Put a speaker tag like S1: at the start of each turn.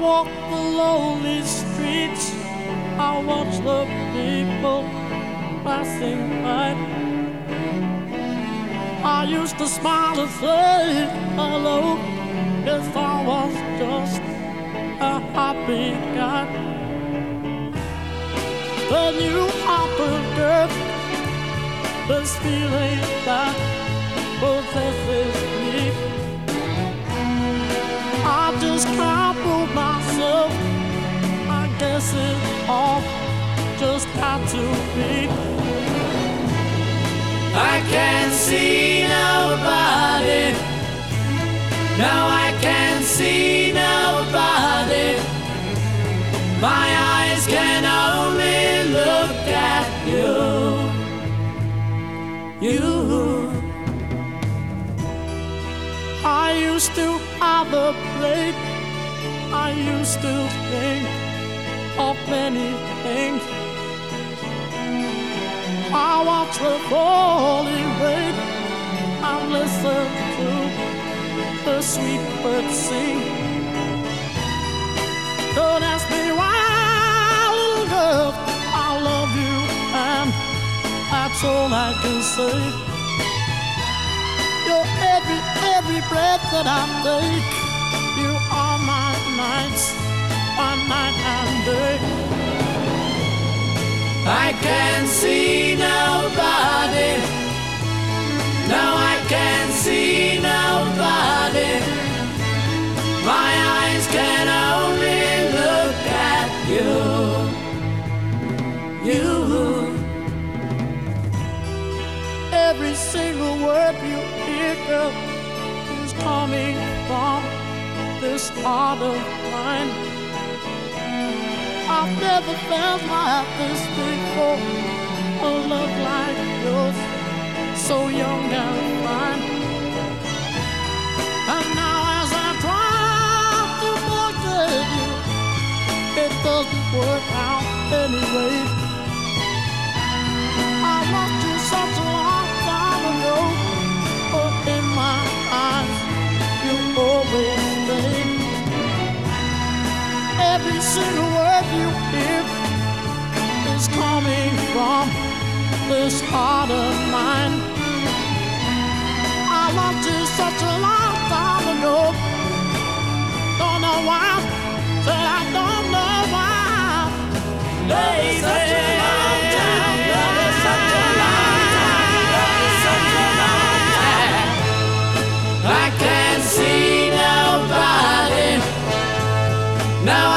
S1: walk the lonely streets, I watch the people passing by. I used to smile and say hello, yes, I was just a happy guy. Then you opened up this feeling that possesses me. I just can't prove myself, I guess it all just had to be.
S2: I can't see nobody. No, I can't see nobody. My eyes can only look at you. You.
S1: I used to have a plate, I used to think of many things. I watch the falling rain, I listen to the sweet birds sing. Don't ask me why, little girl, I love you, and that's all I can say. You're every breath that I take. You are my nights, my night and day.
S2: I can't see nobody. No, I can't see nobody. My eyes can only look at you. You.
S1: Every single word you hear, girl, is coming from this heart of mine. I've never felt like this before. A love like yours, so young and fine. And now as I try to forget you, it doesn't work out anyway. I lost you such a long time ago, but in my eyes you always stay. Every single word you hear is coming from this heart of mine. I loved you such a long time ago. Don't know why, said I don't know why.
S2: Love is such a long time. Love is such a long time. Love is such a long time. I can't see nobody. No,